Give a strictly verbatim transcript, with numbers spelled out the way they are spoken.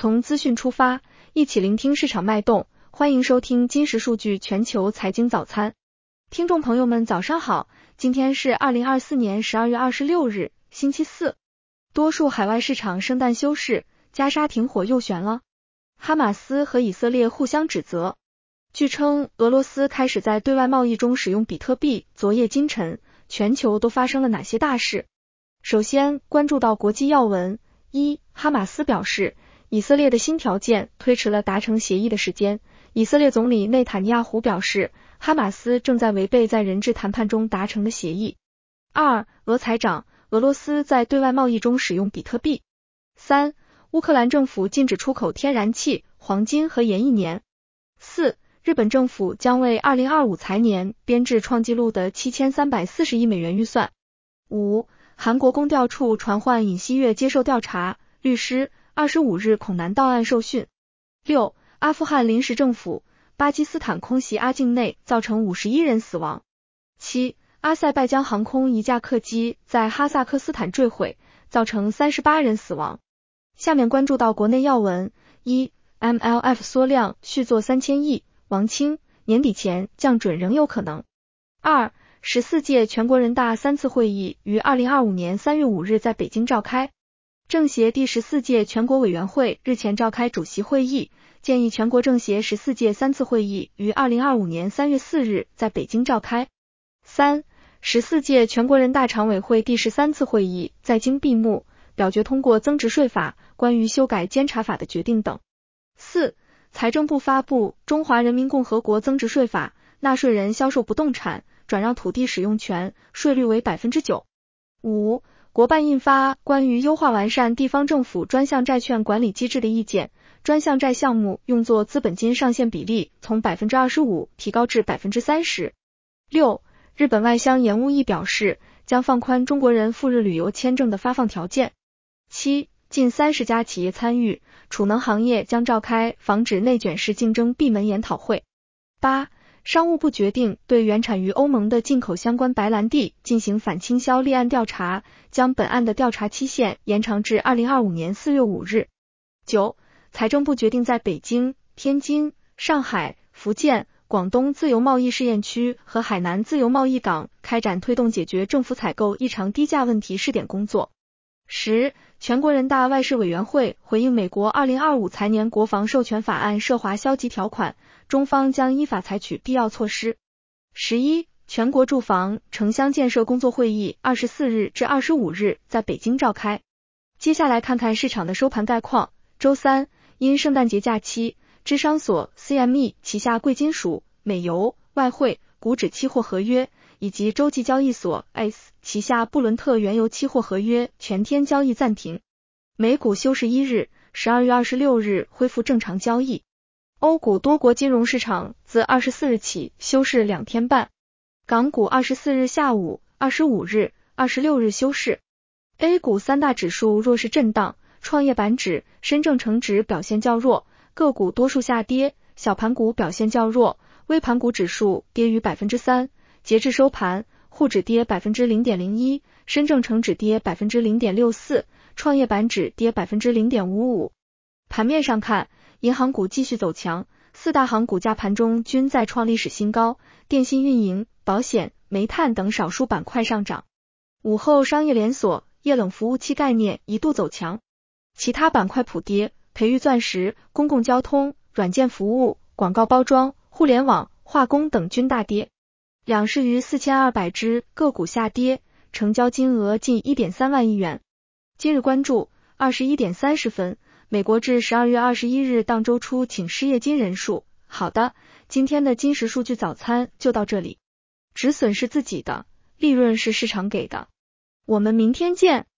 从资讯出发，一起聆听市场脉动。欢迎收听金石数据全球财经早餐。听众朋友们早上好，今天是二零二四年十二月二十六日，星期四。多数海外市场圣诞休市，加沙停火又悬了。哈马斯和以色列互相指责。据称，俄罗斯开始在对外贸易中使用比特币。昨夜今晨，全球都发生了哪些大事？首先关注到国际要闻。一、哈马斯表示，以色列的新条件推迟了达成协议的时间。以色列总理内塔尼亚胡表示，哈马斯正在违背在人质谈判中达成的协议。二、俄财长，俄罗斯在对外贸易中使用比特币。三、乌克兰政府禁止出口天然气、黄金和盐一年。四、日本政府将为二零二五财年编制创纪录的七千三百四十亿美元预算。五、韩国公调处传唤尹锡悦接受调查，律师二十五日恐难到案受讯。六、阿富汗临时政府，巴基斯坦空袭阿境内造成五十一人死亡。七、阿塞拜疆航空一架客机在哈萨克斯坦坠毁，造成三十八人死亡。下面关注到国内要闻。一、M L F 缩量续作三千亿，王清，年底前降准仍有可能。二、十四届全国人大三次会议于二零二五年三月五日在北京召开。政协第十四届全国委员会日前召开主席会议，建议全国政协十四届三次会议于二零二五年三月四日在北京召开。三、十四届全国人大常委会第十三次会议在京闭幕，表决通过增值税法、关于修改监察法的决定等。四、财政部发布《中华人民共和国增值税法》，纳税人销售不动产、转让土地使用权，税率为 百分之九。五、国办印发关于优化完善地方政府专项债券管理机制的意见，专项债项目用作资本金上限比例从 百分之二十五 提高至 百分之三十。六、日本外相岩屋义表示，将放宽中国人赴日旅游签证的发放条件。七、近三十家企业参与，储能行业将召开防止内卷式竞争闭门研讨会。八、商务部决定对原产于欧盟的进口相关白兰地进行反倾销立案调查，将本案的调查期限延长至二零二五年四月五日。九、财政部决定在北京、天津、上海、福建、广东自由贸易试验区和海南自由贸易港开展推动解决政府采购异常低价问题试点工作。十、全国人大外事委员会回应美国二零二五财年国防授权法案涉华消极条款，中方将依法采取必要措施。十一、全国住房、城乡建设工作会议二十四日至二十五日在北京召开。接下来看看市场的收盘概况。周三，因圣诞节假期，芝商所 C M E 旗下贵金属、美油、外汇、股指期货合约以及洲际交易所 S 旗下布伦特原油期货合约全天交易暂停。美股休市一日，十二月二十六日恢复正常交易。欧股多国金融市场自二十四日起休市两天半。港股二十四日下午、二十五日、二十六日休市。A 股三大指数弱势震荡，创业板指、深证成指表现较弱，个股多数下跌，小盘股表现较弱，微盘股指数跌逾 百分之三。截至收盘，沪指跌 百分之零点零一， 深证成指跌 百分之零点六四， 创业板指跌 百分之零点五五。盘面上看，银行股继续走强，四大行股价盘中均再创历史新高，电信运营、保险、煤炭等少数板块上涨。午后商业连锁、液冷服务器概念一度走强，其他板块普跌，培育钻石、公共交通、软件服务、广告包装、互联网、化工等均大跌。两市逾四千二百只个股下跌，成交金额近 一点三万亿元。今日关注二十一点三十分，美国至十二月二十一日当周初请失业金人数。好的，今天的金石数据早餐就到这里。止损是自己的，利润是市场给的。我们明天见。